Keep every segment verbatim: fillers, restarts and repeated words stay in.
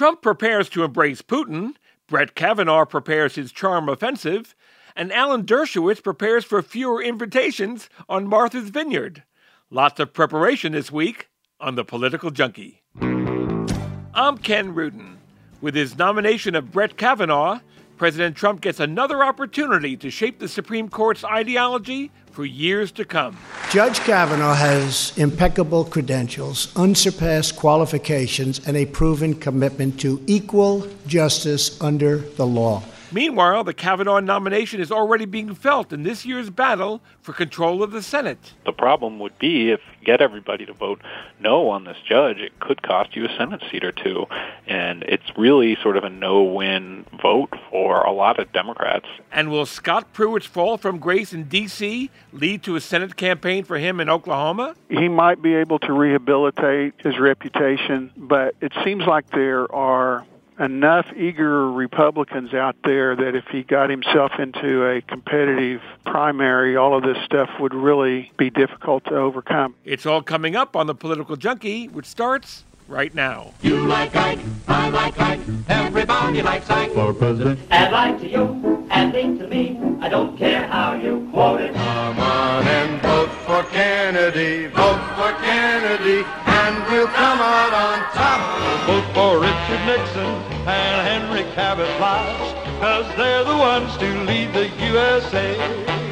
Trump prepares to embrace Putin, Brett Kavanaugh prepares his charm offensive, and Alan Dershowitz prepares for fewer invitations on Martha's Vineyard. Lots of preparation this week on The Political Junkie. I'm Ken Rudin. With his nomination of Brett Kavanaugh, President Trump gets another opportunity to shape the Supreme Court's ideology for years to come. Judge Kavanaugh has impeccable credentials, unsurpassed qualifications, and a proven commitment to equal justice under the law. Meanwhile, the Kavanaugh nomination is already being felt in this year's battle for control of the Senate. The problem would be if you get everybody to vote no on this judge, it could cost you a Senate seat or two. And it's really sort of a no-win vote for a lot of Democrats. And will Scott Pruitt's fall from grace in D C lead to a Senate campaign for him in Oklahoma? He might be able to rehabilitate his reputation, but it seems like there are enough eager Republicans out there that if he got himself into a competitive primary, all of this stuff would really be difficult to overcome. It's all coming up on The Political Junkie, which starts right now. You like Ike, I like Ike, everybody likes Ike for president. Add like to you, add link to me, I don't care how you quote it. Come on and vote for Kennedy, vote for Kennedy, and we'll come out on top. Vote for Richard Nixon and Henry Cabot Lodge, because they're the ones to lead the U S A.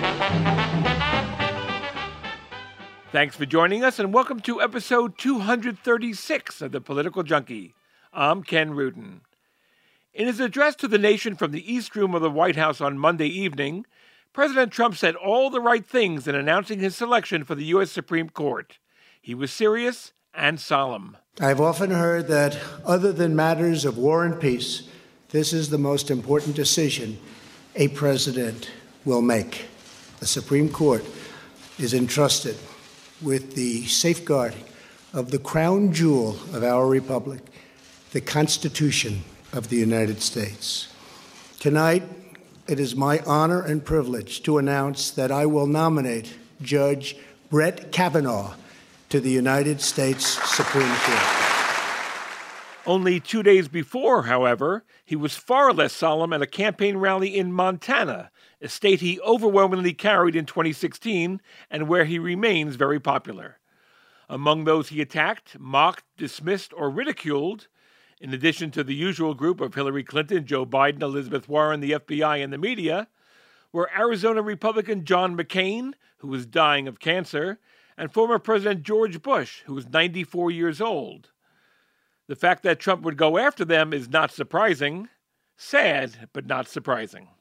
Thanks for joining us, and welcome to episode two hundred thirty-six of The Political Junkie. I'm Ken Rudin. In his address to the nation from the East Room of the White House on Monday evening, President Trump said all the right things in announcing his selection for the U S Supreme Court. He was serious and solemn. I've often heard that other than matters of war and peace, this is the most important decision a president will make. The Supreme Court is entrusted with the safeguarding of the crown jewel of our republic, the Constitution of the United States. Tonight, it is my honor and privilege to announce that I will nominate Judge Brett Kavanaugh to the United States Supreme Court. Only two days before, however, he was far less solemn at a campaign rally in Montana, a state he overwhelmingly carried in twenty sixteen and where he remains very popular. Among those he attacked, mocked, dismissed, or ridiculed, in addition to the usual group of Hillary Clinton, Joe Biden, Elizabeth Warren, the F B I, and the media, were Arizona Republican John McCain, who was dying of cancer, and former President George Bush, who was ninety-four years old. The fact that Trump would go after them is not surprising. Sad, but not surprising.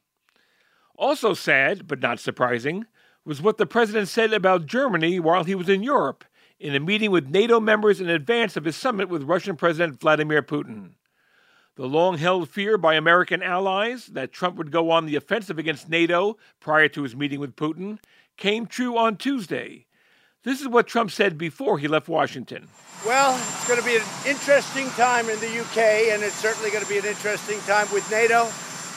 Also sad, but not surprising, was what the president said about Germany while he was in Europe, in a meeting with NATO members in advance of his summit with Russian President Vladimir Putin. The long-held fear by American allies that Trump would go on the offensive against NATO prior to his meeting with Putin came true on Tuesday. This is what Trump said before he left Washington. Well, it's going to be an interesting time in the U K, and it's certainly going to be an interesting time with NATO.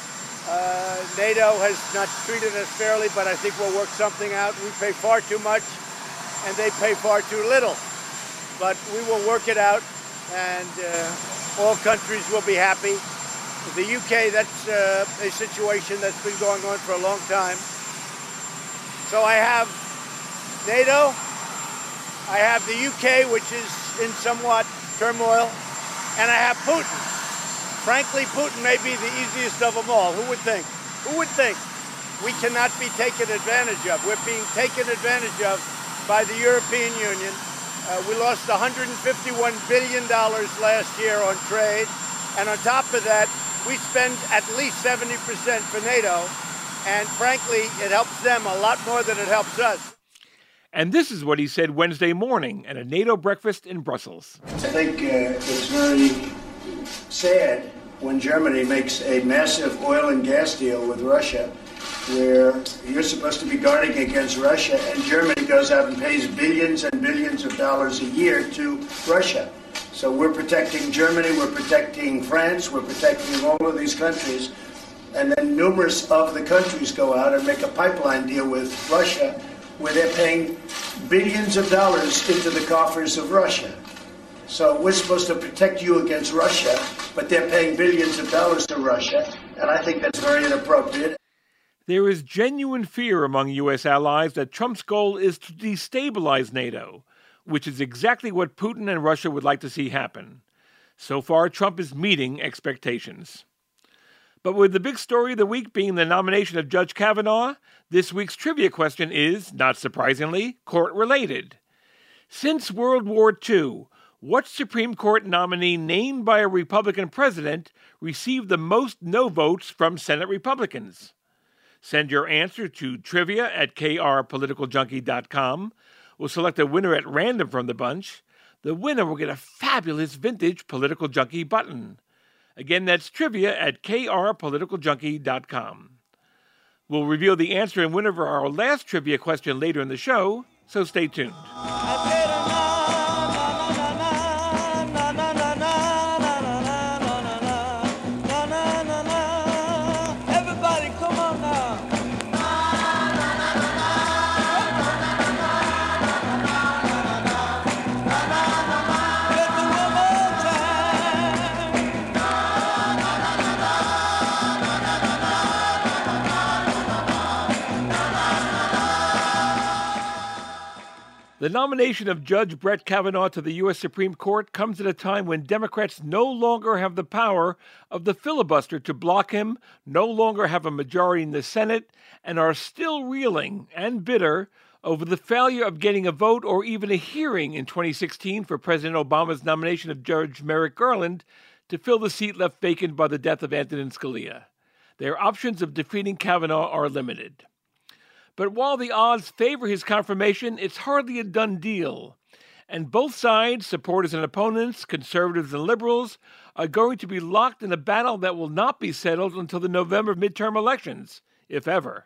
Uh, NATO has not treated us fairly, but I think we'll work something out. We pay far too much, and they pay far too little. But we will work it out, and uh, all countries will be happy. The U K, that's uh, a situation that's been going on for a long time. So I have NATO, I have the U K, which is in somewhat turmoil, and I have Putin. Frankly, Putin may be the easiest of them all. Who would think? Who would think? We cannot be taken advantage of. We're being taken advantage of by the European Union. Uh, we lost one hundred fifty-one billion dollars last year on trade. And on top of that, we spend at least seventy percent for NATO. And frankly, it helps them a lot more than it helps us. And this is what he said Wednesday morning at a NATO breakfast in Brussels. I think uh, it's very sad when Germany makes a massive oil and gas deal with Russia, where you're supposed to be guarding against Russia, and Germany goes out and pays billions and billions of dollars a year to Russia. So we're protecting Germany, we're protecting France, we're protecting all of these countries, and then numerous of the countries go out and make a pipeline deal with Russia, where they're paying billions of dollars into the coffers of Russia. So we're supposed to protect you against Russia, but they're paying billions of dollars to Russia, and I think that's very inappropriate. There is genuine fear among U S allies that Trump's goal is to destabilize NATO, which is exactly what Putin and Russia would like to see happen. So far, Trump is meeting expectations. But with the big story of the week being the nomination of Judge Kavanaugh, this week's trivia question is, not surprisingly, court-related. Since World War Two, what Supreme Court nominee named by a Republican president received the most no votes from Senate Republicans? Send your answer to trivia at k r political junkie dot com. We'll select a winner at random from the bunch. The winner will get a fabulous vintage Political Junkie button. Again, that's trivia at k r political junkie dot com. We'll reveal the answer and winner for our last trivia question later in the show, so stay tuned. The nomination of Judge Brett Kavanaugh to the U S Supreme Court comes at a time when Democrats no longer have the power of the filibuster to block him, no longer have a majority in the Senate, and are still reeling and bitter over the failure of getting a vote or even a hearing in twenty sixteen for President Obama's nomination of Judge Merrick Garland to fill the seat left vacant by the death of Antonin Scalia. Their options of defeating Kavanaugh are limited. But while the odds favor his confirmation, it's hardly a done deal. And both sides, supporters and opponents, conservatives and liberals, are going to be locked in a battle that will not be settled until the November midterm elections, if ever.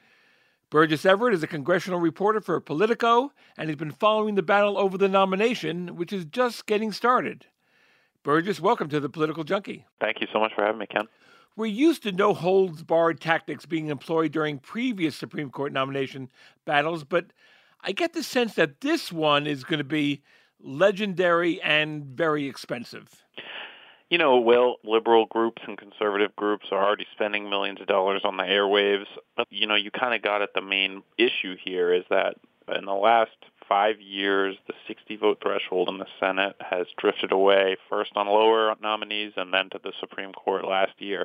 Burgess Everett is a congressional reporter for Politico, and he's been following the battle over the nomination, which is just getting started. Burgess, welcome to the Political Junkie. Thank you so much for having me, Ken. We're used to no-holds-barred tactics being employed during previous Supreme Court nomination battles, but I get the sense that this one is going to be legendary and very expensive. You know, well, liberal groups and conservative groups are already spending millions of dollars on the airwaves. But, you know, you kind of got at the main issue here is that in the last five years, the sixty-vote threshold in the Senate has drifted away, first on lower nominees and then to the Supreme Court last year.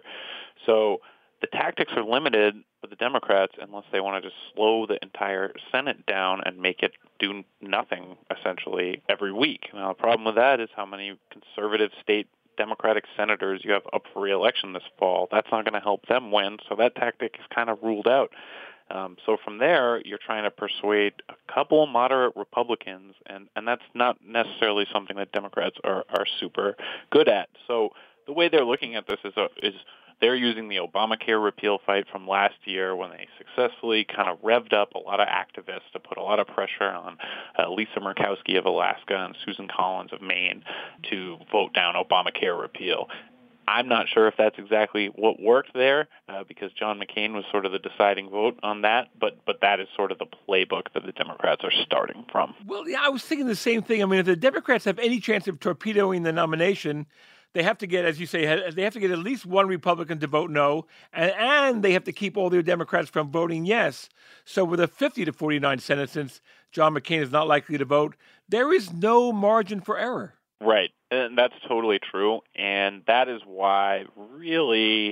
So the tactics are limited for the Democrats unless they want to just slow the entire Senate down and make it do nothing, essentially, every week. Now, the problem with that is how many conservative state Democratic senators you have up for re-election this fall. That's not going to help them win, so that tactic is kind of ruled out. Um, so from there, you're trying to persuade a couple moderate Republicans, and, and that's not necessarily something that Democrats are, are super good at. So the way they're looking at this is, a, is they're using the Obamacare repeal fight from last year when they successfully kind of revved up a lot of activists to put a lot of pressure on uh, Lisa Murkowski of Alaska and Susan Collins of Maine to vote down Obamacare repeal. I'm not sure if that's exactly what worked there uh, because John McCain was sort of the deciding vote on that, but but that is sort of the playbook that the Democrats are starting from. Well, yeah, I was thinking the same thing. I mean, if the Democrats have any chance of torpedoing the nomination, they have to get, as you say, they have to get at least one Republican to vote no, and, and they have to keep all their Democrats from voting yes. So with a fifty to forty-nine Senate, since John McCain is not likely to vote, there is no margin for error. Right, and that's totally true, and that is why, really,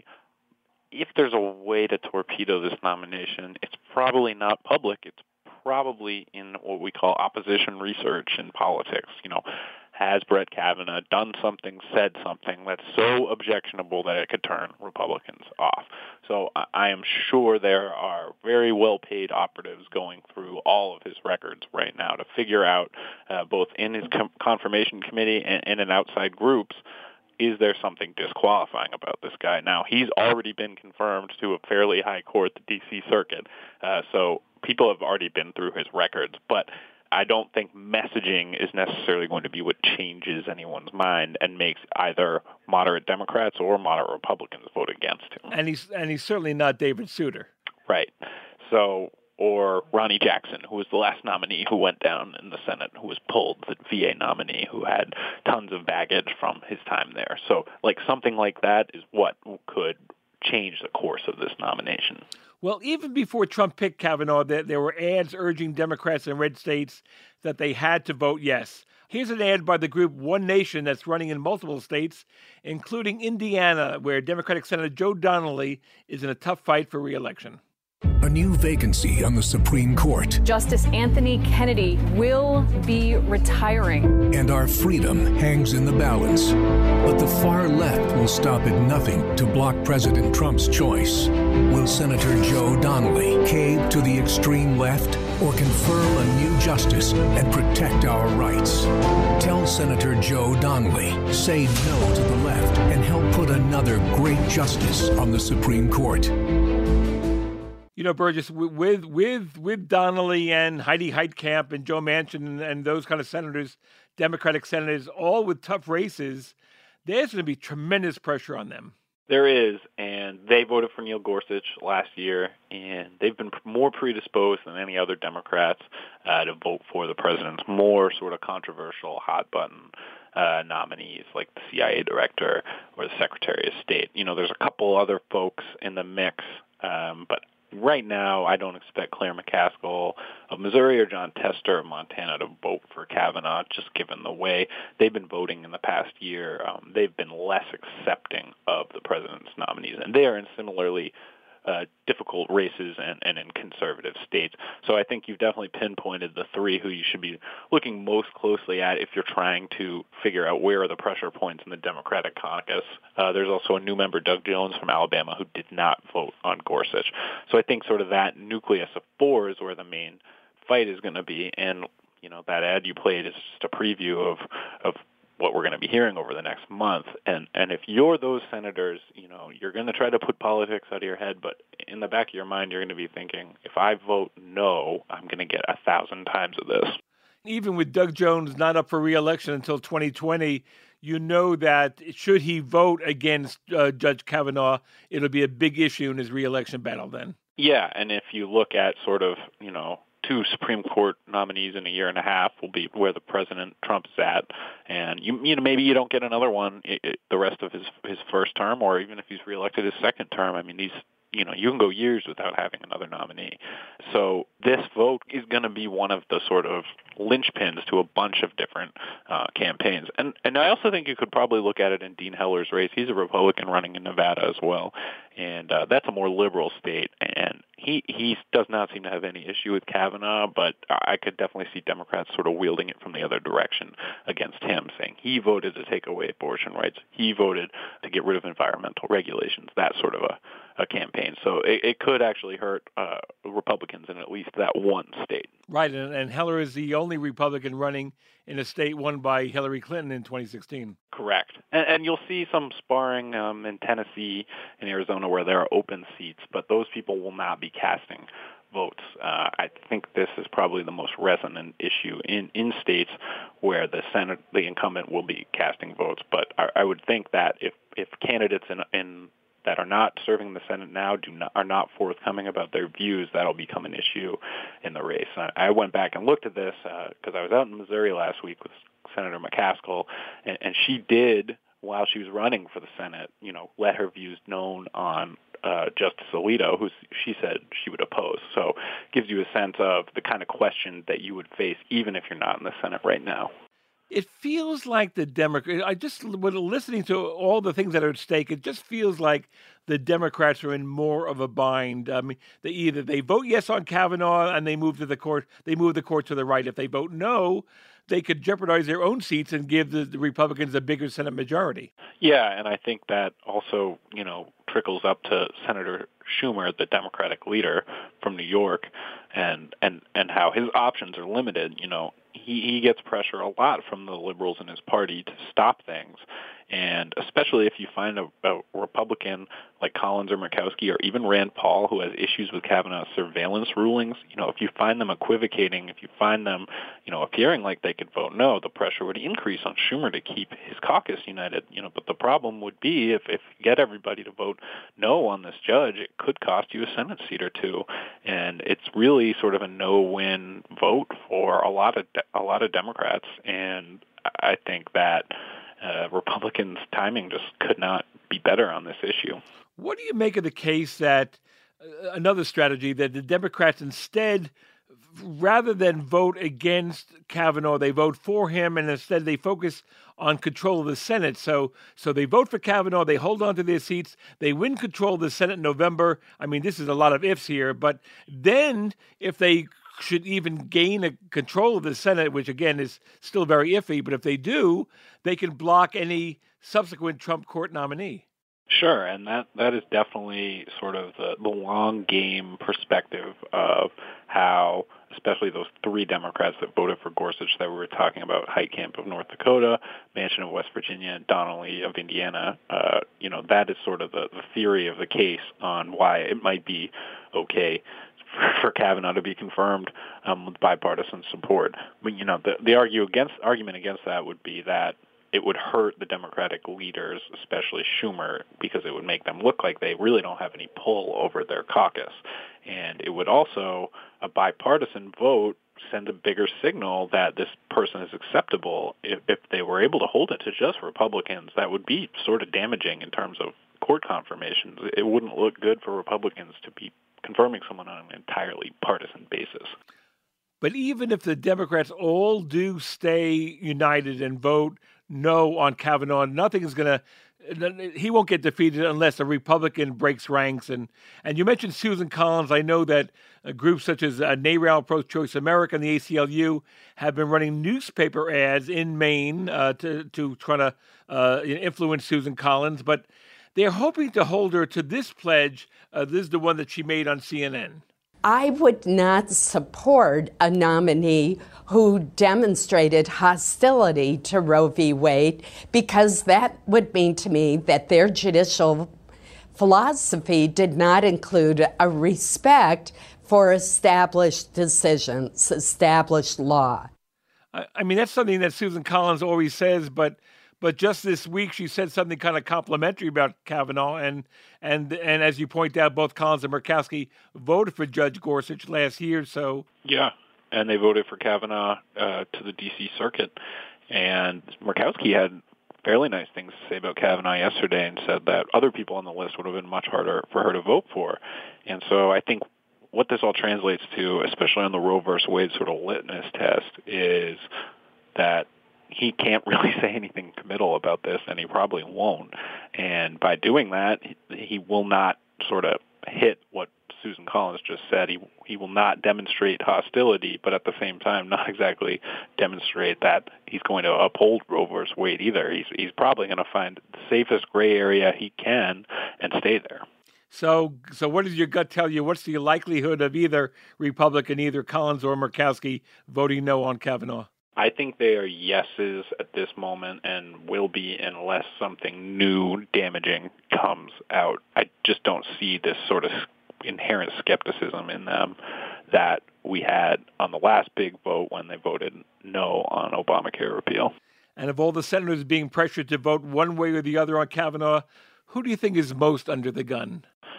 if there's a way to torpedo this nomination, it's probably not public. It's probably in what we call opposition research in politics. You know, has Brett Kavanaugh done something, said something that's so objectionable that it could turn Republicans off? So I am sure there are very well-paid operatives going through all of his records right now to figure out, uh, both in his com- confirmation committee and, and in outside groups, is there something disqualifying about this guy? Now, he's already been confirmed to a fairly high court, the D C Circuit, uh, so people have already been through his records, but I don't think messaging is necessarily going to be what changes anyone's mind and makes either moderate Democrats or moderate Republicans vote against him. And he's and he's certainly not David Souter. Right. So or Ronnie Jackson, who was the last nominee who went down in the Senate, who was pulled, the V A nominee who had tons of baggage from his time there. So, like, something like that is what could change the course of this nomination. Well, even before Trump picked Kavanaugh, there, there were ads urging Democrats in red states that they had to vote yes. Here's an ad by the group One Nation that's running in multiple states, including Indiana, where Democratic Senator Joe Donnelly is in a tough fight for re-election. A new vacancy on the Supreme Court. Justice Anthony Kennedy will be retiring. And our freedom hangs in the balance. But the far left will stop at nothing to block President Trump's choice. Will Senator Joe Donnelly cave to the extreme left or confirm a new justice and protect our rights? Tell Senator Joe Donnelly, say no to the left and help put another great justice on the Supreme Court. You know, Burgess, with with with Donnelly and Heidi Heitkamp and Joe Manchin and, and those kind of senators, Democratic senators, all with tough races, there's going to be tremendous pressure on them. There is, and they voted for Neil Gorsuch last year, and they've been more predisposed than any other Democrats uh, to vote for the president's more sort of controversial, hot-button uh, nominees like the C I A director or the Secretary of State. You know, there's a couple other folks in the mix, um, but right now, I don't expect Claire McCaskill of Missouri or John Tester of Montana to vote for Kavanaugh, just given the way they've been voting in the past year. Um, they've been less accepting of the president's nominees, and they are in similarly uh, difficult races and, and in conservative states. So I think you've definitely pinpointed the three who you should be looking most closely at if you're trying to figure out where are the pressure points in the Democratic caucus. Uh, there's also a new member, Doug Jones from Alabama, who did not vote on Gorsuch. So I think sort of that nucleus of four is where the main fight is going to be. And, you know, that ad you played is just a preview of, of what we're going to be hearing over the next month. And and if you're those senators, you know, you're going to try to put politics out of your head, but in the back of your mind, you're going to be thinking, if I vote no, I'm going to get a thousand times of this. Even with Doug Jones not up for re-election until twenty twenty, you know that should he vote against uh, Judge Kavanaugh, it'll be a big issue in his re-election battle then. Yeah, and if you look at sort of, you know, two Supreme Court nominees in a year and a half will be where the President Trump is at, and you, you know maybe you don't get another one it, it, the rest of his his first term, or even if he's reelected his second term. I mean, these you know you can go years without having another nominee. So this vote is going to be one of the sort of linchpins to a bunch of different uh, campaigns, and and I also think you could probably look at it in Dean Heller's race. He's a Republican running in Nevada as well, and uh, that's a more liberal state, and he he does not seem to have any issue with Kavanaugh, but I could definitely see Democrats sort of wielding it from the other direction against him, saying he voted to take away abortion rights, he voted to get rid of environmental regulations, that sort of a, a campaign. So it, it could actually hurt uh, Republicans in at least that one state. Right, and, and Heller is the only Republican running in a state won by Hillary Clinton in twenty sixteen. Correct. And, and you'll see some sparring um, in Tennessee and Arizona where there are open seats, but those people will not be casting votes. Uh, I think this is probably the most resonant issue in, in states where the Senate, the incumbent, will be casting votes. But I, I would think that if, if candidates in, in that are not serving the Senate now do not, are not forthcoming about their views, that'll become an issue in the race. I, I went back and looked at this because uh, I was out in Missouri last week with Senator McCaskill, and, and she did, while she was running for the Senate, you know, let her views known on uh, Justice Alito, who she said she would oppose. So it gives you a sense of the kind of question that you would face even if you're not in the Senate right now. It feels like the Democrats, I just, when listening to all the things that are at stake, it just feels like the Democrats are in more of a bind. I mean, they either they vote yes on Kavanaugh and they move to the court, they move the court to the right. If they vote no, they could jeopardize their own seats and give the, the Republicans a bigger Senate majority. Yeah, and I think that also, you know, trickles up to Senator Schumer, the Democratic leader from New York, and and, and how his options are limited. You know, he, he gets pressure a lot from the liberals in his party to stop things. And especially if you find a, a Republican like Collins or Murkowski or even Rand Paul who has issues with Kavanaugh's surveillance rulings, you know, if you find them equivocating, if you find them, you know, appearing like they could vote no, the pressure would increase on Schumer to keep his caucus united. You know, but the problem would be if, if you get everybody to vote no on this judge, it could cost you a Senate seat or two. And it's really sort of a no-win vote for a lot of de- a lot of Democrats. And I think that uh, Republicans' timing just could not be better on this issue. What do you make of the case that uh, another strategy that the Democrats instead, rather than vote against Kavanaugh, they vote for him, and instead they focus on control of the Senate. So so they vote for Kavanaugh, they hold on to their seats, they win control of the Senate in November. I mean, this is a lot of ifs here, but then if they should even gain a control of the Senate, which again is still very iffy, but if they do, they can block any subsequent Trump court nominee. Sure, and that, that is definitely sort of the, the long game perspective of how, especially those three Democrats that voted for Gorsuch that we were talking about, Heitkamp of North Dakota, Manchin of West Virginia, and Donnelly of Indiana, uh, you know, that is sort of the, the theory of the case on why it might be okay for, for Kavanaugh to be confirmed um, with bipartisan support. But, you know, the, the argue against, argument against that would be that it would hurt the Democratic leaders, especially Schumer, because it would make them look like they really don't have any pull over their caucus. And it would also, a bipartisan vote, send a bigger signal that this person is acceptable. If, if they were able to hold it to just Republicans, that would be sort of damaging in terms of court confirmations. It wouldn't look good for Republicans to be confirming someone on an entirely partisan basis. But even if the Democrats all do stay united and vote no on Kavanaugh, nothing is going to, he won't get defeated unless a Republican breaks ranks. And, and you mentioned Susan Collins. I know that uh, groups such as uh, NARAL, Pro-Choice America, and the A C L U have been running newspaper ads in Maine uh, to, to try to uh, influence Susan Collins. But they're hoping to hold her to this pledge. Uh, this is the one that she made on C N N. I would not support a nominee who demonstrated hostility to Roe v. Wade, because that would mean to me that their judicial philosophy did not include a respect for established decisions, established law. I, I mean, that's something that Susan Collins always says, but But just this week, she said something kind of complimentary about Kavanaugh. And and and as you point out, both Collins and Murkowski voted for Judge Gorsuch last year. So yeah, and they voted for Kavanaugh uh, to the D C Circuit. And Murkowski had fairly nice things to say about Kavanaugh yesterday and said that other people on the list would have been much harder for her to vote for. And so I think what this all translates to, especially on the Roe versus Wade sort of litmus test, is that he can't really say anything committal about this, and he probably won't. And by doing that, he will not sort of hit what Susan Collins just said. He he will not demonstrate hostility, but at the same time, not exactly demonstrate that he's going to uphold Roe versus Wade either. He's he's probably going to find the safest gray area he can and stay there. So, so what does your gut tell you? What's the likelihood of either Republican, either Collins or Murkowski, voting no on Kavanaugh? I think they are yeses at this moment and will be unless something new damaging comes out. I just don't see this sort of inherent skepticism in them that we had on the last big vote when they voted no on Obamacare repeal. And of all the senators being pressured to vote one way or the other on Kavanaugh, who do you think is most under the gun?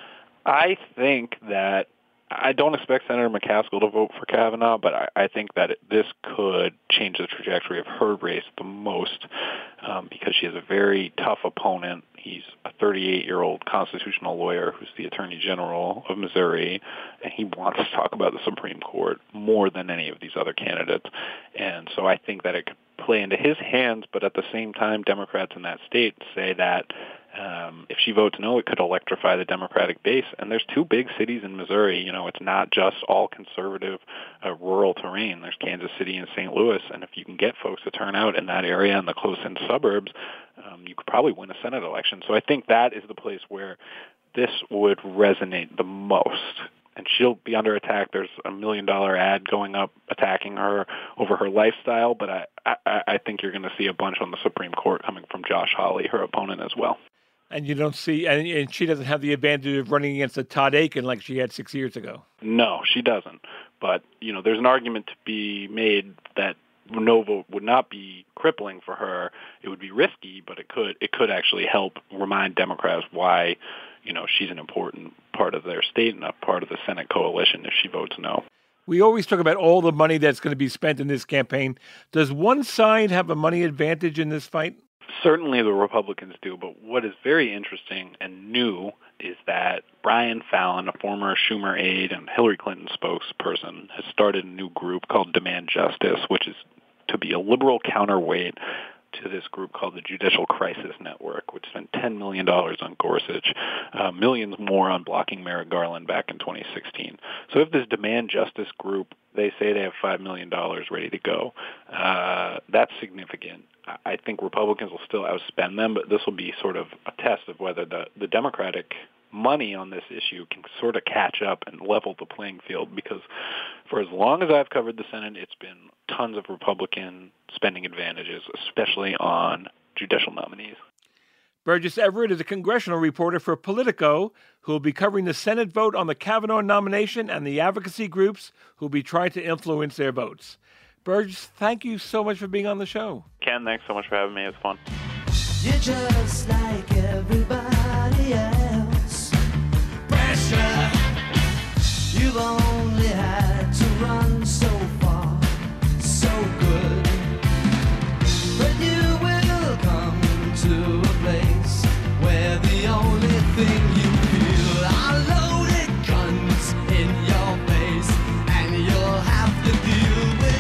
I think that I don't expect Senator McCaskill to vote for Kavanaugh, but I, I think that it, this could change the trajectory of her race the most um, because she has a very tough opponent. He's a thirty-eight-year-old constitutional lawyer who's the Attorney General of Missouri, and he wants to talk about the Supreme Court more than any of these other candidates. And so I think that it could play into his hands, but at the same time, Democrats in that state say that Um, if she votes no, it could electrify the Democratic base. And there's two big cities in Missouri. You know, it's not just all conservative uh, rural terrain. There's Kansas City and Saint Louis. And if you can get folks to turn out in that area and the close-in suburbs, um, you could probably win a Senate election. So I think that is the place where this would resonate the most. and she'll be under attack. There's a million-dollar ad going up attacking her over her lifestyle, but I, I, I think you're going to see a bunch on the Supreme Court coming from Josh Hawley, her opponent as well. And you don't see, and, and she doesn't have the advantage of running against a Todd Akin like she had six years ago. No, she doesn't. But, you know, there's an argument to be made that no vote would not be crippling for her. It would be risky, but it could it could actually help remind Democrats why, you know, she's an important part of their state and a part of the Senate coalition if she votes no. We always talk about all the money that's going to be spent in this campaign. Does one side have a money advantage in this fight? Certainly the Republicans do, but what is very interesting and new is that Brian Fallon, a former Schumer aide and Hillary Clinton spokesperson, has started a new group called Demand Justice, which is to be a liberal counterweight to this group called the Judicial Crisis Network, which spent ten million dollars on Gorsuch, uh, millions more on blocking Merrick Garland back in twenty sixteen. So if this Demand Justice group, they say they have five million dollars ready to go, uh, that's significant. I think Republicans will still outspend them, but this will be sort of a test of whether the, the Democratic money on this issue can sort of catch up and level the playing field, because for as long as I've covered the Senate, it's been tons of Republican spending advantages, especially on judicial nominees. Burgess Everett is a congressional reporter for Politico who will be covering the Senate vote on the Kavanaugh nomination and the advocacy groups who will be trying to influence their votes. Burgess, thank you so much for being on the show. Ken, thanks so much for having me. It was fun. You're just like everybody else. Pressure. You've only had to run so far, so good. But you will come to a place where the only thing you feel are loaded guns in your face, and you'll have to deal with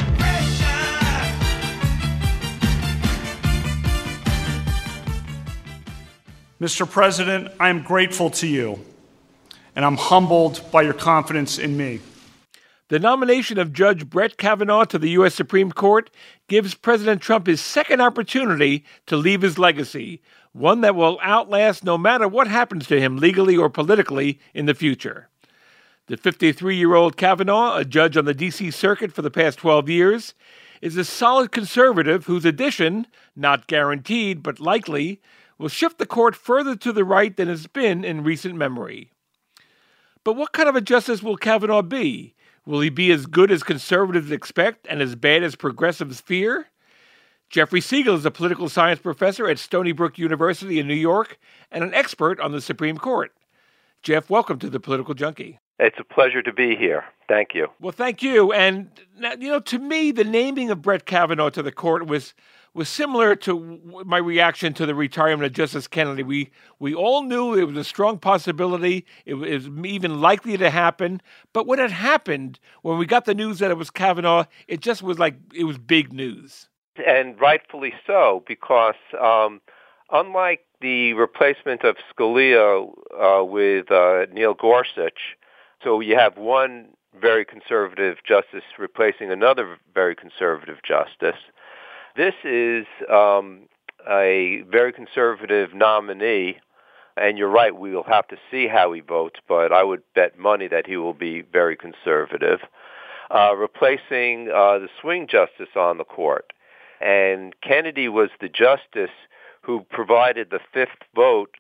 Mister President, I am grateful to you, and I'm humbled by your confidence in me. The nomination of Judge Brett Kavanaugh to the U S Supreme Court gives President Trump his second opportunity to leave his legacy, one that will outlast no matter what happens to him legally or politically in the future. The fifty-three-year-old Kavanaugh, a judge on the D C Circuit for the past twelve years, is a solid conservative whose addition, not guaranteed but likely, will shift the court further to the right than it's been in recent memory. But what kind of a justice will Kavanaugh be? Will he be as good as conservatives expect and as bad as progressives fear? Jeffrey Siegel is a political science professor at Stony Brook University in New York and an expert on the Supreme Court. Jeff, welcome to the Political Junkie. It's a pleasure to be here. Thank you. Well, thank you. And, you know, to me, the naming of Brett Kavanaugh to the court was was similar to my reaction to the retirement of Justice Kennedy. We we all knew it was a strong possibility. It was even likely to happen. But when it happened, when we got the news that it was Kavanaugh, it just was like it was big news. And rightfully so, because um, unlike the replacement of Scalia uh, with uh, Neil Gorsuch, so you have one very conservative justice replacing another very conservative justice. This is um, a very conservative nominee, and you're right, we will have to see how he votes, but I would bet money that he will be very conservative, uh, replacing uh, the swing justice on the court. And Kennedy was the justice who provided the fifth vote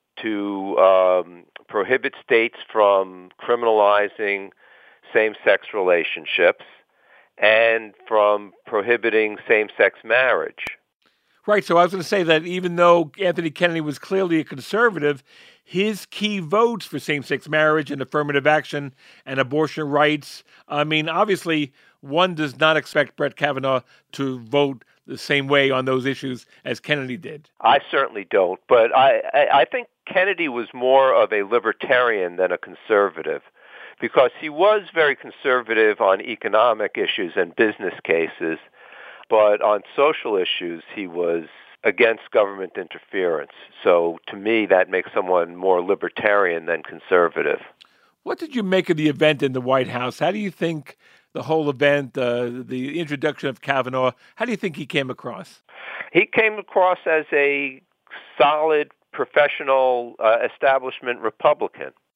to um, prohibit states from criminalizing same-sex relationships and from prohibiting same-sex marriage. Right, so I was going to say that even though Anthony Kennedy was clearly a conservative, his key votes for same-sex marriage and affirmative action and abortion rights, I mean, obviously, one does not expect Brett Kavanaugh to vote the same way on those issues as Kennedy did. I certainly don't, but I, I, I think Kennedy was more of a libertarian than a conservative, because he was very conservative on economic issues and business cases, but on social issues he was against government interference. So to me, that makes someone more libertarian than conservative. What did you make of the event in the White House? How do you think the whole event, uh, the introduction of Kavanaugh, how do you think he came across? He came across as a solid, professional, uh, establishment Republican.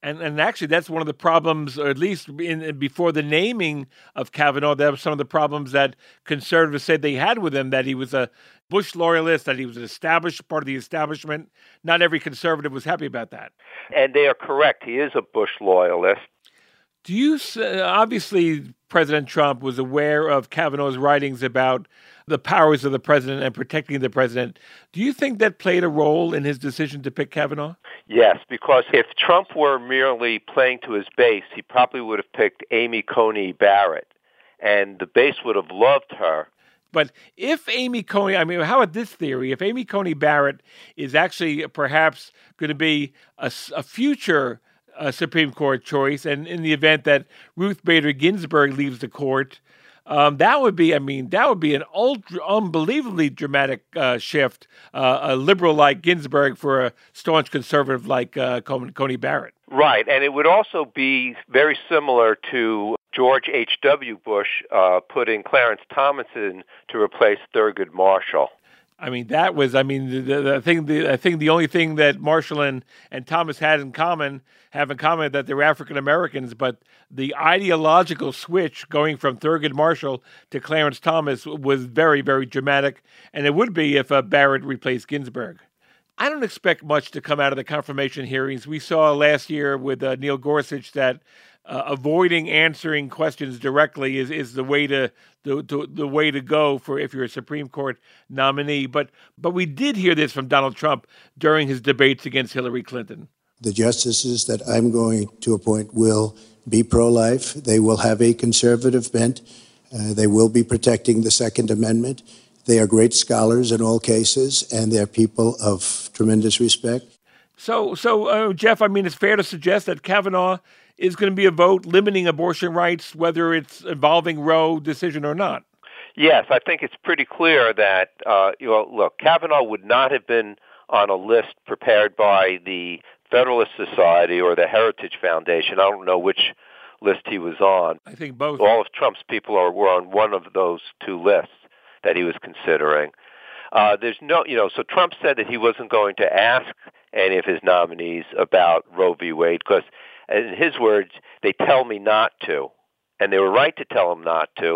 And and actually, that's one of the problems, or at least in, before the naming of Kavanaugh, that was some of the problems that conservatives said they had with him, that he was a Bush loyalist, that he was an established part of the establishment. Not every conservative was happy about that. And they are correct. He is a Bush loyalist. Do you, uh, obviously, President Trump was aware of Kavanaugh's writings about the powers of the president and protecting the president. Do you think that played a role in his decision to pick Kavanaugh? Yes, because if Trump were merely playing to his base, he probably would have picked Amy Coney Barrett, and the base would have loved her. But if Amy Coney, I mean, how about this theory? If Amy Coney Barrett is actually perhaps going to be a, a future uh, Supreme Court choice, and in the event that Ruth Bader Ginsburg leaves the court, Um, that would be, I mean, that would be an ultra, unbelievably dramatic uh, shift, uh, a liberal like Ginsburg for a staunch conservative like uh, Coney Barrett. Right, and it would also be very similar to George H W. Bush uh, putting Clarence Thomas in to replace Thurgood Marshall. I mean, that was, I mean, the, the thing, the, I think the only thing that Marshall and, and Thomas had in common, have in common that they're African Americans, but the ideological switch going from Thurgood Marshall to Clarence Thomas was very, very dramatic, and it would be if uh, Barrett replaced Ginsburg. I don't expect much to come out of the confirmation hearings. We saw last year with uh, Neil Gorsuch that uh, avoiding answering questions directly is, is the way to the, the the way to go for if you're a Supreme Court nominee. But but we did hear this from Donald Trump during his debates against Hillary Clinton. The justices that I'm going to appoint will be pro-life. They will have a conservative bent. Uh, they will be protecting the Second Amendment. They are great scholars in all cases, and they're people of tremendous respect. So, so uh, Jeff, I mean, it's fair to suggest that Kavanaugh is going to be a vote limiting abortion rights, whether it's involving Roe decision or not. Yes, I think it's pretty clear that, uh, you know, look, Kavanaugh would not have been on a list prepared by the Federalist Society or the Heritage Foundation. I don't know which list he was on. I think both. All of Trump's people are were on one of those two lists that he was considering. Uh, there's no, you know, so Trump said that he wasn't going to ask any of his nominees about Roe v. Wade because, in his words, they tell me not to. And they were right to tell him not to,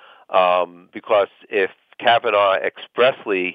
um, because if Kavanaugh expressly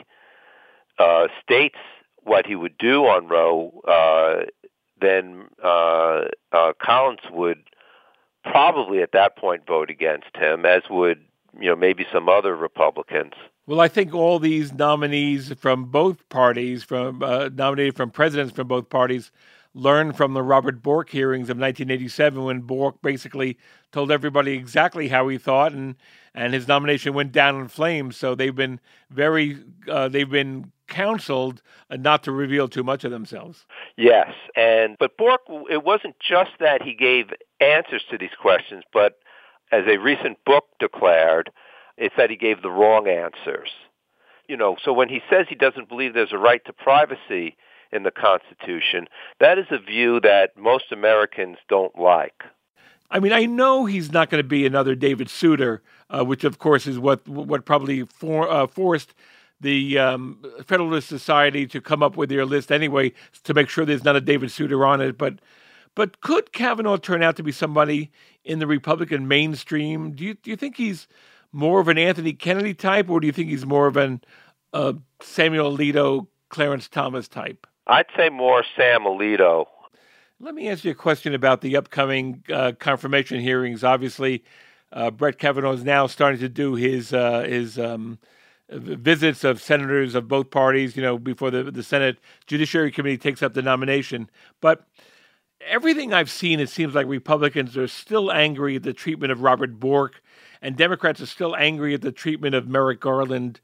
uh, states what he would do on Roe, uh, then uh, uh, Collins would probably at that point vote against him, as would, you know, maybe some other Republicans. Well, I think all these nominees from both parties, from uh, nominated from presidents from both parties, learned from the Robert Bork hearings of nineteen eighty-seven, when Bork basically told everybody exactly how he thought, and and his nomination went down in flames. So they've been very, uh, they've been counseled not to reveal too much of themselves. Yes, and but Bork, it wasn't just that he gave answers to these questions, but as a recent book declared, it's that he gave the wrong answers. You know, so when he says he doesn't believe there's a right to privacy in the Constitution, that is a view that most Americans don't like. I mean, I know he's not going to be another David Souter, uh, which of course is what what probably for, uh, forced the um, Federalist Society to come up with their list anyway, to make sure there's not a David Souter on it. But but could Kavanaugh turn out to be somebody in the Republican mainstream? Do you do you think he's more of an Anthony Kennedy type, or do you think he's more of an uh, Samuel Alito, Clarence Thomas type? I'd say more Sam Alito. Let me ask you a question about the upcoming uh, confirmation hearings. Obviously, uh, Brett Kavanaugh is now starting to do his uh, his um, visits of senators of both parties, you know, before the, the Senate Judiciary Committee takes up the nomination. But everything I've seen, it seems like Republicans are still angry at the treatment of Robert Bork, and Democrats are still angry at the treatment of Merrick Garland.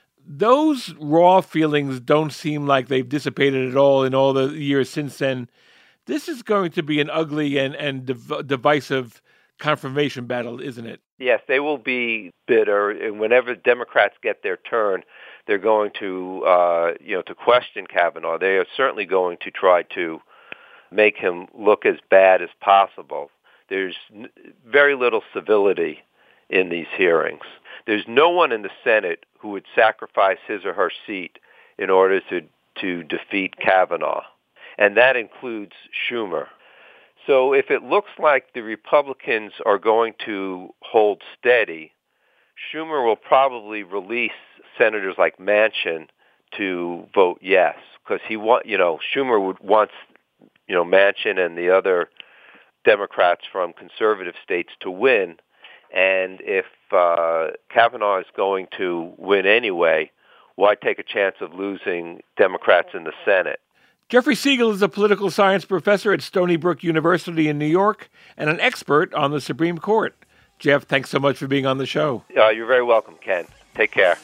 Those raw feelings don't seem like they've dissipated at all in all the years since then. This is going to be an ugly and, and div- divisive confirmation battle, isn't it? Yes, they will be bitter, and whenever Democrats get their turn, they're going to, uh, you know, to question Kavanaugh. They are certainly going to try to make him look as bad as possible. There's n- very little civility in these hearings. There's no one in the Senate who would sacrifice his or her seat in order to, to defeat Kavanaugh, and that includes Schumer. So if it looks like the Republicans are going to hold steady, Schumer will probably release senators like Manchin to vote yes, because he want, you know, Schumer would wants, you know, Manchin and the other Democrats from conservative states to win, and if uh, Kavanaugh is going to win anyway, why take a chance of losing Democrats in the Senate? Jeffrey Siegel is a political science professor at Stony Brook University in New York and an expert on the Supreme Court. Jeff, thanks so much for being on the show. Uh, you're very welcome, Ken. Take care.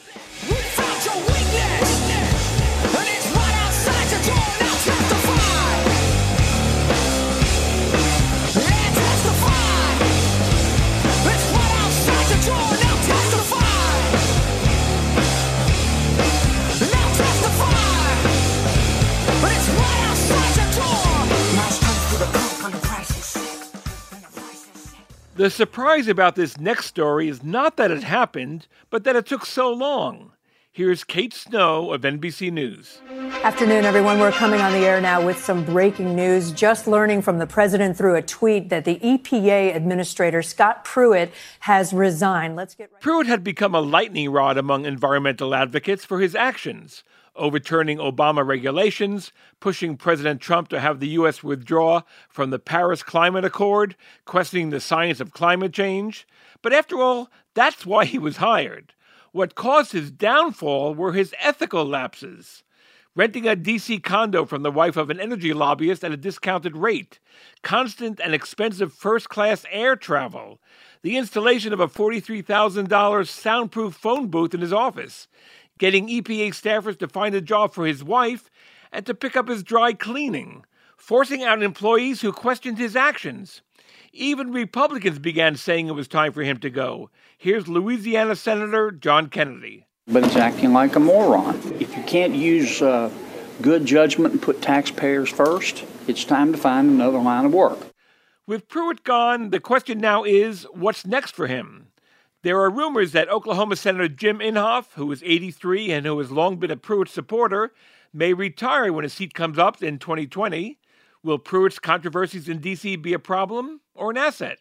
The surprise about this next story is not that it happened, but that it took so long. Here's Kate Snow of N B C News. Afternoon, everyone. We're coming on the air now with some breaking news. Just learning from the president through a tweet that the E P A administrator, Scott Pruitt, has resigned. Let's get right. Pruitt had become a lightning rod among environmental advocates for his actions, overturning Obama regulations, pushing President Trump to have the U S withdraw from the Paris Climate Accord, questioning the science of climate change. But after all, that's why he was hired. What caused his downfall were his ethical lapses. Renting a D C condo from the wife of an energy lobbyist at a discounted rate, constant and expensive first-class air travel, the installation of a forty-three thousand dollars soundproof phone booth in his office, getting E P A staffers to find a job for his wife, and to pick up his dry cleaning, forcing out employees who questioned his actions. Even Republicans began saying it was time for him to go. Here's Louisiana Senator John Kennedy. But it's acting like a moron. If you can't use uh, good judgment and put taxpayers first, it's time to find another line of work. With Pruitt gone, the question now is, what's next for him? There are rumors that Oklahoma Senator Jim Inhofe, who is eighty-three and who has long been a Pruitt supporter, may retire when his seat comes up in twenty twenty. Will Pruitt's controversies in D C be a problem or an asset?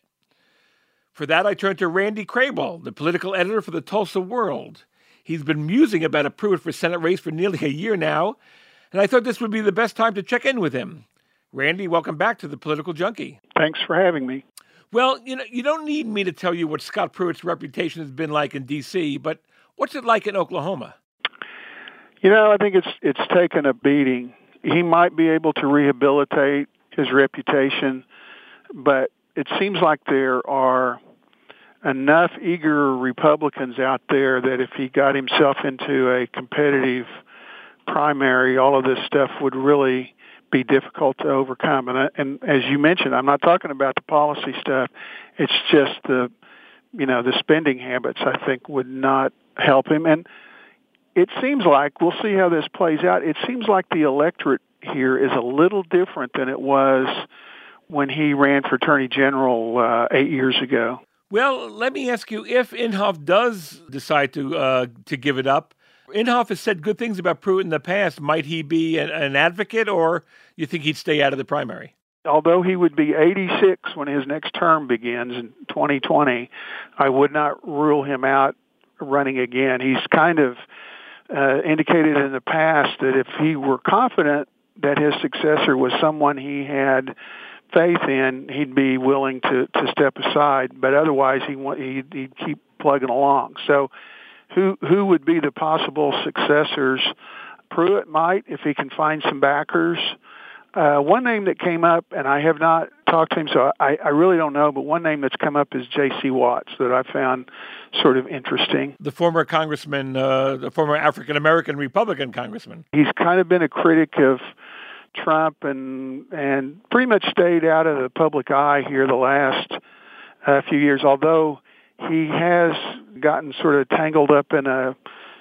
For that, I turn to Randy Crable, the political editor for the Tulsa World. He's been musing about a Pruitt for Senate race for nearly a year now, and I thought this would be the best time to check in with him. Randy, welcome back to the Political Junkie. Thanks for having me. Well, you know, you don't need me to tell you what Scott Pruitt's reputation has been like in D C, but what's it like in Oklahoma? You know, I think it's it's taken a beating. He might be able to rehabilitate his reputation, but it seems like there are enough eager Republicans out there that if he got himself into a competitive primary, all of this stuff would really be difficult to overcome. And, I, and as you mentioned, I'm not talking about the policy stuff. It's just the, you know, the spending habits, I think, would not help him. And it seems like, we'll see how this plays out, it seems like the electorate here is a little different than it was when he ran for Attorney General uh, eight years ago. Well, let me ask you, if Inhofe does decide to uh, to give it up, Inhofe has said good things about Pruitt in the past. Might he be an, an advocate, or you think he'd stay out of the primary? Although he would be eighty-six when his next term begins in twenty twenty, I would not rule him out running again. He's kind of uh, indicated in the past that if he were confident that his successor was someone he had faith in, he'd be willing to, to step aside. But otherwise, he he'd, he'd keep plugging along. So who who would be the possible successors? Pruitt might, if he can find some backers. Uh, one name that came up, and I have not talked to him, so I, I really don't know, but one name that's come up is J C Watts that I found sort of interesting. The former congressman, uh, the former African-American Republican congressman. He's kind of been a critic of Trump and and pretty much stayed out of the public eye here the last uh, few years, although he has gotten sort of tangled up in a,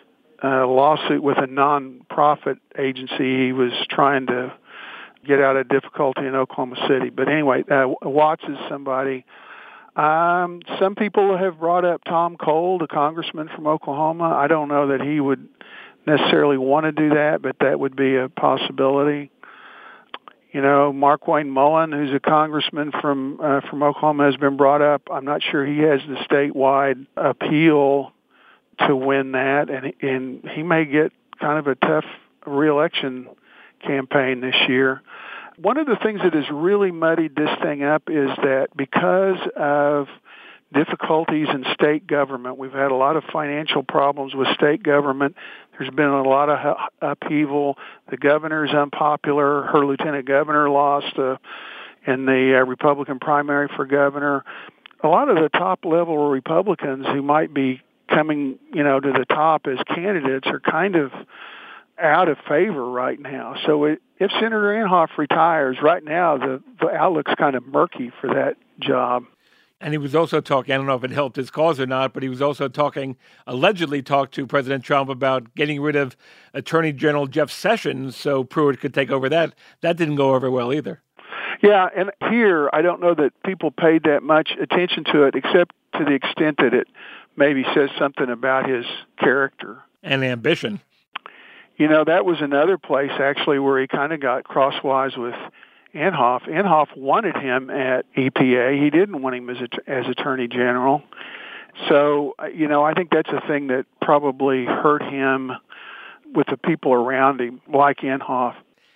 a lawsuit with a non-profit agency. He was trying to get out of difficulty in Oklahoma City. But anyway, uh, Watts is somebody. Um, some people have brought up Tom Cole, the congressman from Oklahoma. I don't know that he would necessarily want to do that, but that would be a possibility. You know, Markwayne Mullin, who's a congressman from uh, from Oklahoma, has been brought up. I'm not sure he has the statewide appeal to win that, and and he may get kind of a tough reelection campaign this year. One of the things that has really muddied this thing up is that because of difficulties in state government, we've had a lot of financial problems with state government. There's been a lot of upheaval. The governor's unpopular. Her lieutenant governor lost uh, in the uh, Republican primary for governor. A lot of the top-level Republicans who might be coming, you know, to the top as candidates are kind of out of favor right now. So it, if Senator Inhofe retires, right now the, the outlook's kind of murky for that job. And he was also talking, I don't know if it helped his cause or not, but he was also talking, allegedly talked to President Trump about getting rid of Attorney General Jeff Sessions so Pruitt could take over that. That didn't go over well either. Yeah, and here I don't know that people paid that much attention to it, except to the extent that it maybe says something about his character. And ambition. You know, that was another place, actually, where he kind of got crosswise with Inhofe. Inhofe wanted him at E P A. He didn't want him as a, as Attorney General. So, you know, I think that's a thing that probably hurt him with the people around him, like Inhofe.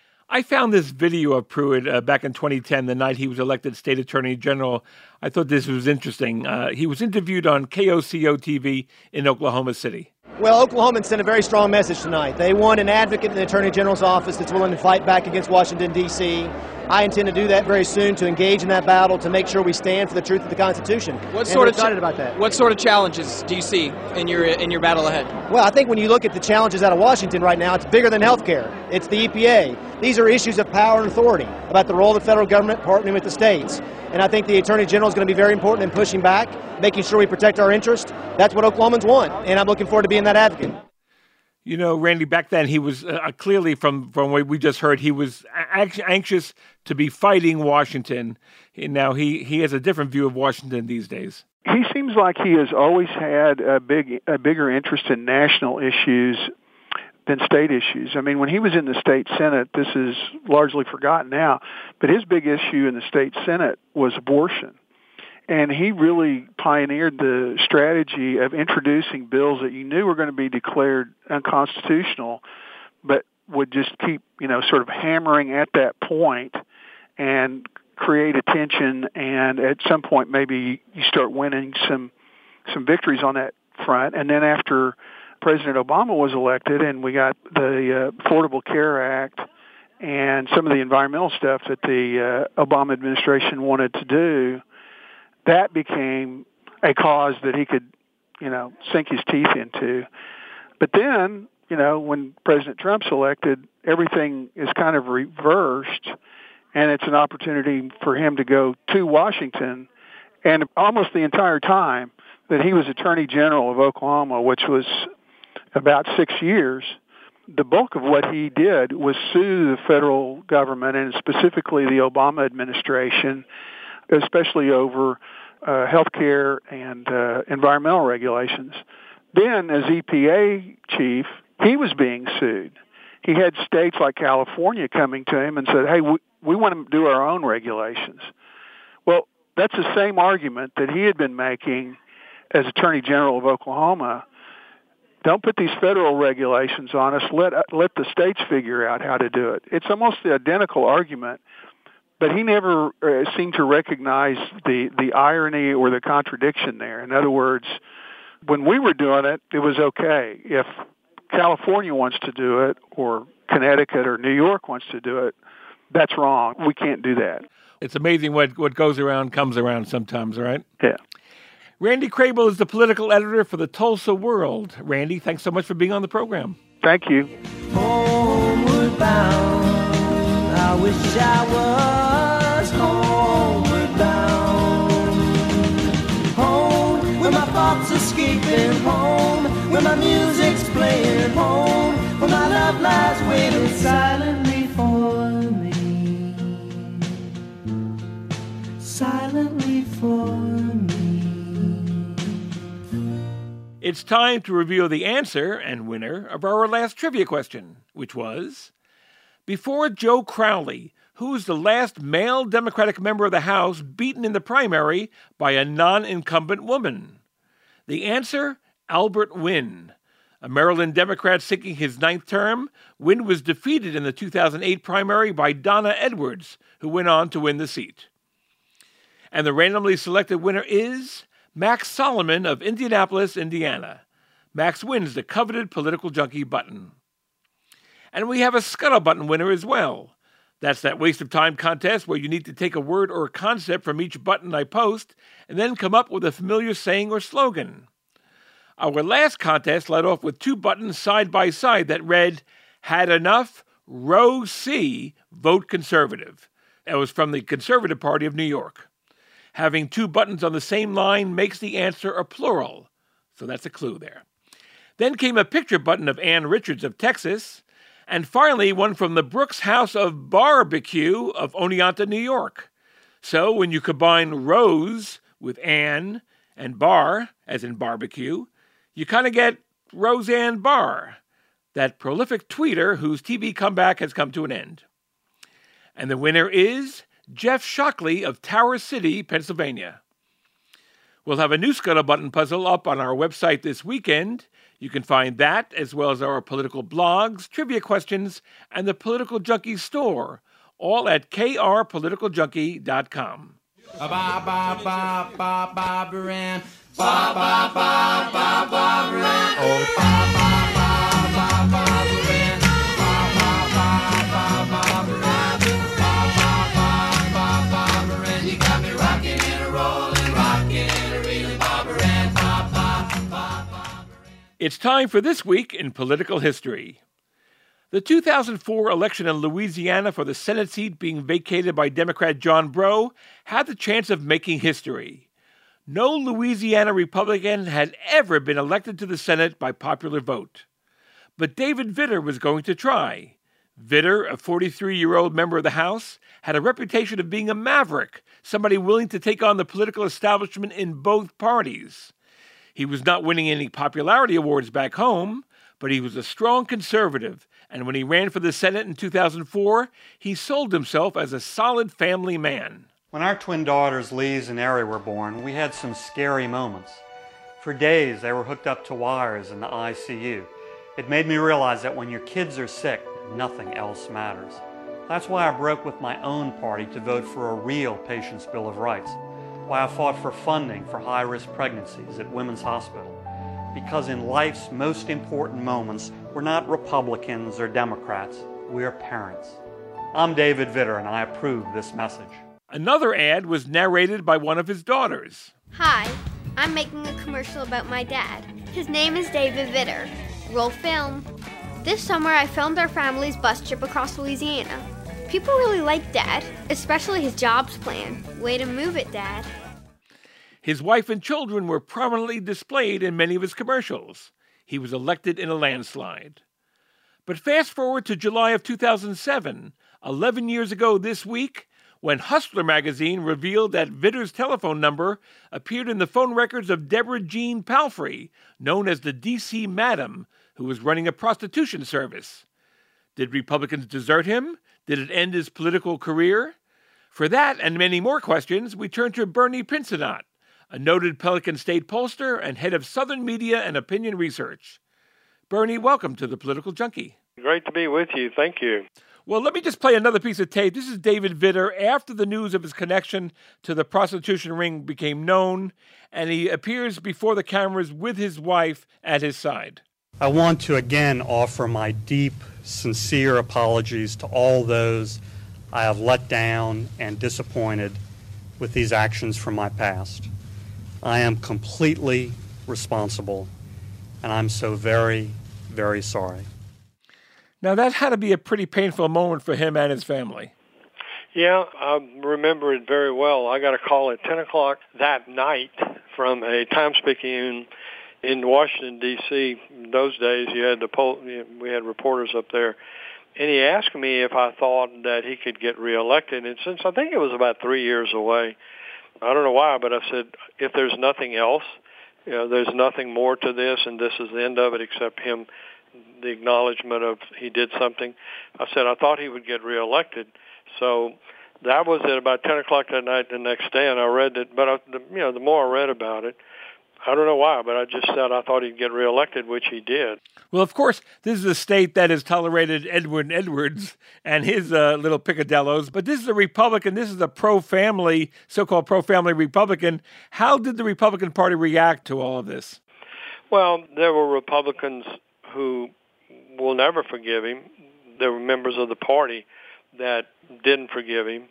I found this video of Pruitt uh, back in twenty ten, the night he was elected State Attorney General. I thought this was interesting. Uh, he was interviewed on K O C O T V in Oklahoma City. Well, Oklahomans sent a very strong message tonight. They want an advocate in the Attorney General's office that's willing to fight back against Washington, D C I intend to do that very soon, to engage in that battle, to make sure we stand for the truth of the Constitution. What and sort we're of excited about that. What sort of challenges do you see in your in your battle ahead? Well, I think when you look at the challenges out of Washington right now, it's bigger than health care. It's the E P A. These are issues of power and authority, about the role of the federal government partnering with the states. And I think the Attorney General is going to be very important in pushing back, making sure we protect our interests. That's what Oklahomans want, and I'm looking forward to being that advocate. You know, Randy, back then he was uh, clearly, from, from what we just heard, he was a- anxious to be fighting Washington. And now he, he has a different view of Washington these days. He seems like he has always had a big, a bigger interest in national issues than state issues. I mean, when he was in the state Senate, this is largely forgotten now, but his big issue in the state Senate was abortion. And he really pioneered the strategy of introducing bills that you knew were going to be declared unconstitutional, but would just keep, you know, sort of hammering at that point and create attention. And at some point, maybe you start winning some some victories on that front. And then after President Obama was elected and we got the uh, Affordable Care Act and some of the environmental stuff that the uh, Obama administration wanted to do, that became a cause that he could, you know, sink his teeth into. But then, you know, when President Trump's elected, everything is kind of reversed, and it's an opportunity for him to go to Washington. And almost the entire time that he was Attorney General of Oklahoma, which was about six years, the bulk of what he did was sue the federal government, and specifically the Obama administration, especially over uh, health care and uh, environmental regulations. Then, as E P A chief, he was being sued. He had states like California coming to him and said, hey, we, we want to do our own regulations. Well, that's the same argument that he had been making as Attorney General of Oklahoma. Don't put these federal regulations on us. Let, let the states figure out how to do it. It's almost the identical argument. But he never uh, seemed to recognize the, the irony or the contradiction there. In other words, when we were doing it, it was okay. If California wants to do it, or Connecticut or New York wants to do it, that's wrong. We can't do that. It's amazing what, what goes around comes around sometimes, right? Yeah. Randy Crable is the political editor for the Tulsa World. Randy, thanks so much for being on the program. Thank you. Homeward bound, I wish I was homeward bound. Home, where my thoughts escaping. Home, where my music's playing. Home, where my love lies waiting silently for me. Silently for me. It's time to reveal the answer and winner of our last trivia question, which was, before Joe Crowley, Who's the last male Democratic member of the House beaten in the primary by a non-incumbent woman? The answer, Albert Wynn. A Maryland Democrat seeking his ninth term, Wynn was defeated in the two thousand eight primary by Donna Edwards, who went on to win the seat. And the randomly selected winner is Max Solomon of Indianapolis, Indiana. Max wins the coveted Political Junkie button. And we have a Scuttle button winner as well. That's that waste of time contest where you need to take a word or a concept from each button I post and then come up with a familiar saying or slogan. Our last contest led off with two buttons side by side that read, "Had enough, row C, vote conservative." That was from the Conservative Party of New York. Having two buttons on the same line makes the answer a plural, so that's a clue there. Then came a picture button of Ann Richards of Texas, and finally one from the Brooks House of Barbecue of Oneonta, New York. So when you combine Rose with Ann and Bar, as in barbecue, you kind of get Roseanne Barr, that prolific tweeter whose T V comeback has come to an end. And the winner is Jeff Shockley of Tower City, Pennsylvania. We'll have a new Scuttle button puzzle up on our website this weekend. You can find that, as well as our political blogs, trivia questions, and the Political Junkie store, all at k r political junkie dot com. Ba ba ba ba ba Baran. Ba ba ba ba ba Baran. Oh ba ba ba ba ba Baran. Ba ba ba ba ba Baran. Ba ba ba ba ba Baran. You got me rocking and a rolling, rocking and a reeling, Ba Baran. Ba ba ba ba. It's time for This Week in Political History. The two thousand four election in Louisiana for the Senate seat being vacated by Democrat John Breaux had the chance of making history. No Louisiana Republican had ever been elected to the Senate by popular vote. But David Vitter was going to try. Vitter, a forty-three-year-old member of the House, had a reputation of being a maverick, somebody willing to take on the political establishment in both parties. He was not winning any popularity awards back home, but he was a strong conservative, and when he ran for the Senate in two thousand four, he sold himself as a solid family man. When our twin daughters, Lise and Ari, were born, we had some scary moments. For days, they were hooked up to wires in the I C U. It made me realize that when your kids are sick, nothing else matters. That's why I broke with my own party to vote for a real Patient's Bill of Rights. Why I fought for funding for high-risk pregnancies at Women's Hospital. Because in life's most important moments, we're not Republicans or Democrats, we're parents. I'm David Vitter, and I approve this message. Another ad was narrated by one of his daughters. Hi, I'm making a commercial about my dad. His name is David Vitter. Roll film. This summer I filmed our family's bus trip across Louisiana. People really like Dad, especially his jobs plan. Way to move it, Dad. His wife and children were prominently displayed in many of his commercials. He was elected in a landslide. But fast forward to July of two thousand seven, eleven years ago this week, when Hustler magazine revealed that Vitter's telephone number appeared in the phone records of Deborah Jean Palfrey, known as the D C Madam, who was running a prostitution service. Did Republicans desert him? Did it end his political career? For that and many more questions, we turn to Bernie Pincenot, a noted Pelican State pollster and head of Southern Media and Opinion Research. Bernie, welcome to the Political Junkie. Great to be with you. Thank you. Well, let me just play another piece of tape. This is David Vitter after the news of his connection to the prostitution ring became known, and he appears before the cameras with his wife at his side. I want to again offer my deep, sincere apologies to all those I have let down and disappointed with these actions from my past. I am completely responsible, and I'm so very, very sorry. Now, that had to be a pretty painful moment for him and his family. Yeah, I remember it very well. I got a call at ten o'clock that night from a Times-Picayune in Washington, D C Those days, you had the poll, we had reporters up there, and he asked me if I thought that he could get reelected. And since I think it was about three years away, I don't know why, but I said, if there's nothing else, you know, there's nothing more to this, and this is the end of it except him, the acknowledgement of he did something. I said, I thought he would get reelected. So that was at about ten o'clock that night the next day, and I read it. But, I, the, you know, the more I read about it, I don't know why, but I just said I thought he'd get reelected, which he did. Well, of course, this is a state that has tolerated Edward Edwards and his uh, little picadillos, but this is a Republican. This is a pro-family, so-called pro-family Republican. How did the Republican Party react to all of this? Well, there were Republicans who will never forgive him. There were members of the party that didn't forgive him.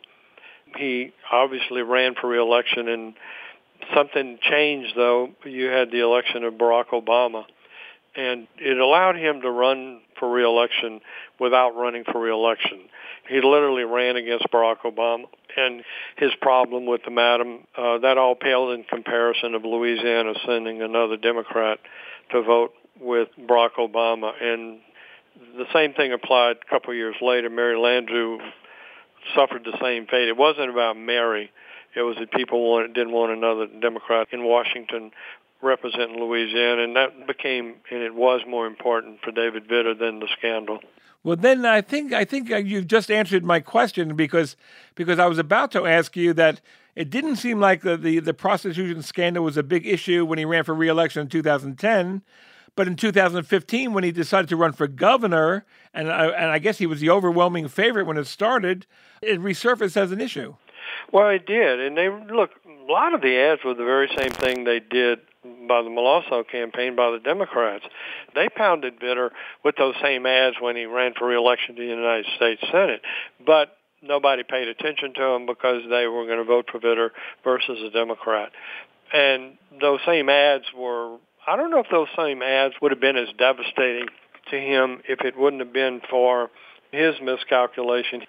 He obviously ran for reelection, and something changed, though. You had the election of Barack Obama, and it allowed him to run for reelection without running for reelection. He literally ran against Barack Obama, and his problem with the madam, uh, that all paled in comparison of Louisiana sending another Democrat to vote with Barack Obama. And the same thing applied a couple of years later. Mary Landrieu suffered the same fate. It wasn't about Mary. It was that people wanted, didn't want another Democrat in Washington representing Louisiana, and that became, and it was more important for David Vitter than the scandal. Well, then I think I think you've just answered my question because because I was about to ask you that it didn't seem like the, the, the prostitution scandal was a big issue when he ran for re-election in two thousand ten, but in two thousand fifteen when he decided to run for governor, and I, and I guess he was the overwhelming favorite when it started, it resurfaced as an issue. Well, it did, and they look. A lot of the ads were the very same thing they did by the Milosco campaign by the Democrats. They pounded Vitter with those same ads when he ran for re-election to the United States Senate, but nobody paid attention to him because they were going to vote for Vitter versus a Democrat. And those same ads were. I don't know if those same ads would have been as devastating to him if it wouldn't have been for his miscalculation.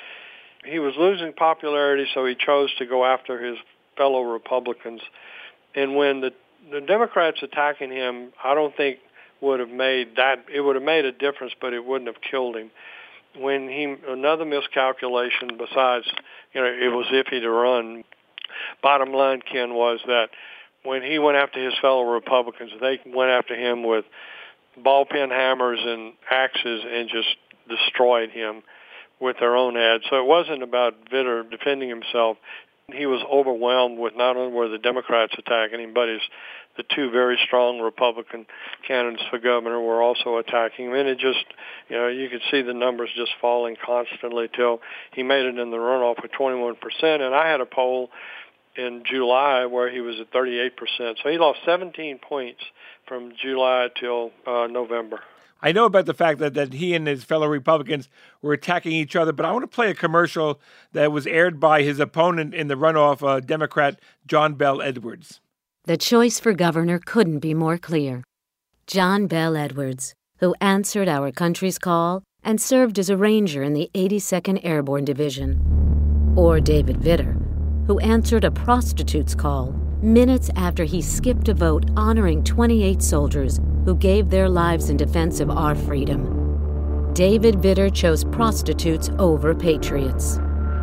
He was losing popularity, so he chose to go after his fellow Republicans. And when the, the Democrats attacking him, I don't think would have made that, it would have made a difference, but it wouldn't have killed him. When he, another miscalculation besides, you know, it was iffy to run. Bottom line, Ken, was that when he went after his fellow Republicans, they went after him with ball pen hammers and axes and just destroyed him with their own ads. So it wasn't about Vitter defending himself. He was overwhelmed with not only were the Democrats attacking him, but his, the two very strong Republican candidates for governor were also attacking him. And it just, you know, you could see the numbers just falling constantly till he made it in the runoff with twenty-one percent. And I had a poll in July where he was at thirty-eight percent. So he lost seventeen points from July till uh, November. I know about the fact that, that he and his fellow Republicans were attacking each other, but I want to play a commercial that was aired by his opponent in the runoff, uh, Democrat John Bel Edwards. The choice for governor couldn't be more clear. John Bel Edwards, who answered our country's call and served as a ranger in the eighty-second Airborne Division. Or David Vitter, who answered a prostitute's call minutes after he skipped a vote honoring twenty-eight soldiers who gave their lives in defense of our freedom. David Vitter chose prostitutes over patriots.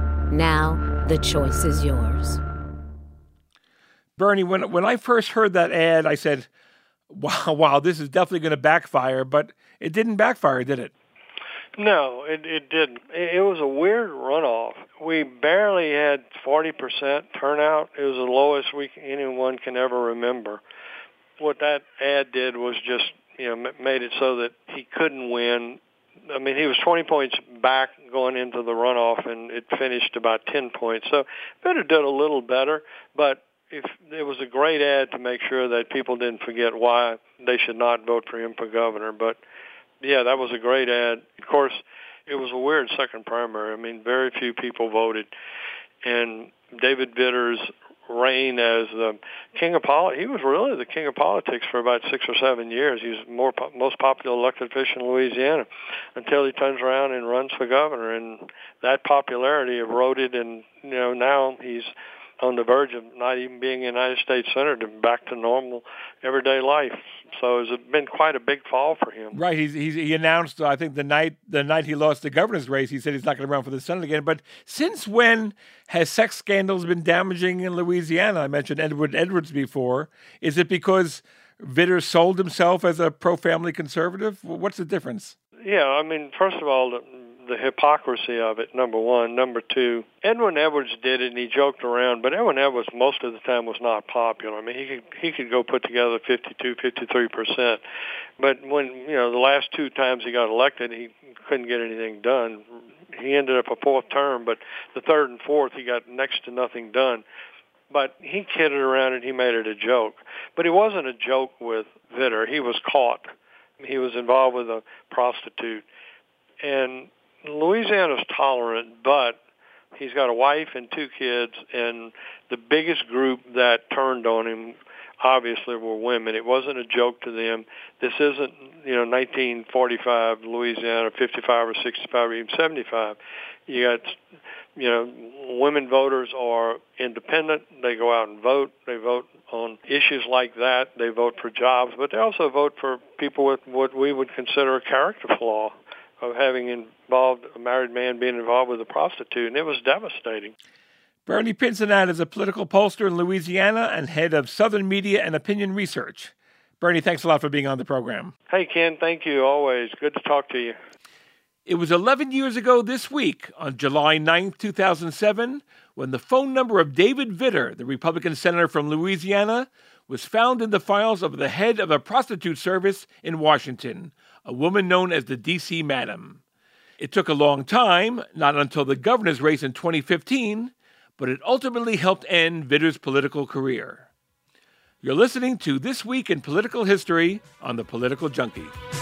Now, the choice is yours. Bernie, when when I first heard that ad, I said, wow, wow, this is definitely going to backfire, but it didn't backfire, did it? No, it, it didn't. It, it was a weird runoff. We barely had forty percent turnout. It was the lowest we anyone can ever remember. What that ad did was just, you know, made it so that he couldn't win. I mean, he was twenty points back going into the runoff, and it finished about ten points. So Vitter did a little better, but if it was a great ad to make sure that people didn't forget why they should not vote for him for governor. But, yeah, that was a great ad. Of course, it was a weird second primary. I mean, very few people voted. And David Vitter's reign as the king of politics, he was really the king of politics for about six or seven years. He was the more, most popular elected official in Louisiana until he turns around and runs for governor. And that popularity eroded, and, you know, now he's on the verge of not even being a United States Senator, back to normal everyday life. So it's been quite a big fall for him. Right. He's, he's, he announced, I think, the night the night he lost the governor's race, he said he's not going to run for the Senate again. But since when has sex scandals been damaging in Louisiana? I mentioned Edward Edwards before. Is it because Vitter sold himself as a pro-family conservative? What's the difference? Yeah, I mean, first of all, the, the hypocrisy of it, number one. Number two, Edwin Edwards did it and he joked around, but Edwin Edwards most of the time was not popular. I mean, he could he could go put together fifty-two, fifty-three percent. But when, you know, the last two times he got elected, he couldn't get anything done. He ended up a fourth term, but the third and fourth, he got next to nothing done. But he kidded around and he made it a joke. But he wasn't a joke with Vitter. He was caught. He was involved with a prostitute. And Louisiana's tolerant, but he's got a wife and two kids, and the biggest group that turned on him obviously were women. It wasn't a joke to them. This isn't, you know, nineteen forty-five Louisiana, fifty-five or sixty-five or even seventy-five. You got, you know, women voters are independent. They go out and vote. They vote on issues like that. They vote for jobs, but they also vote for people with what we would consider a character flaw of having involved a married man being involved with a prostitute, and it was devastating. Bernie Pincinat is a political pollster in Louisiana and head of Southern Media and Opinion Research. Bernie, thanks a lot for being on the program. Hey, Ken, thank you always. Good to talk to you. It was eleven years ago this week, on July ninth, two thousand seven, when the phone number of David Vitter, the Republican senator from Louisiana, was found in the files of the head of a prostitute service in Washington, a woman known as the D C Madam. It took a long time, not until the governor's race in twenty fifteen, but it ultimately helped end Vitter's political career. You're listening to This Week in Political History on The Political Junkie.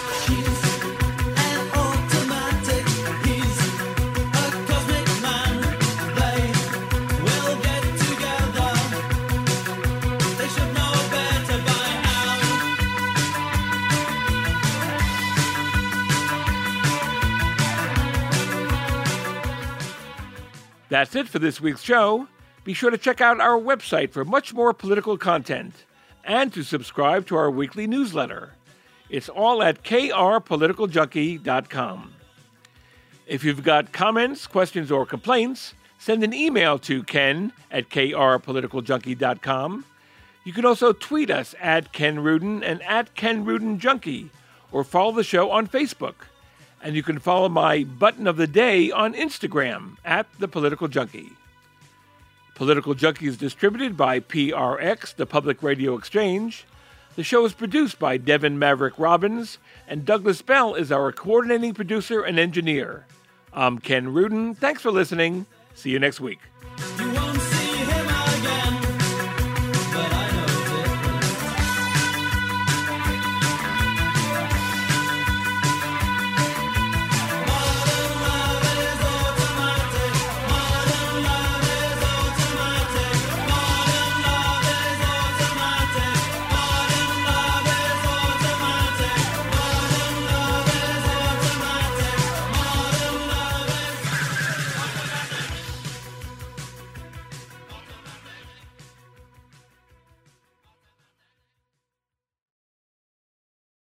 That's it for this week's show. Be sure to check out our website for much more political content and to subscribe to our weekly newsletter. It's all at k r political junkie dot com. If you've got comments, questions, or complaints, send an email to ken at k r political junkie dot com. You can also tweet us at Ken Rudin and at Ken Rudin Junkie, or follow the show on Facebook. And you can follow my button of the day on Instagram, at The Political Junkie. Political Junkie is distributed by P R X, the Public Radio Exchange. The show is produced by Devin Maverick Robbins, and Douglas Bell is our coordinating producer and engineer. I'm Ken Rudin. Thanks for listening. See you next week.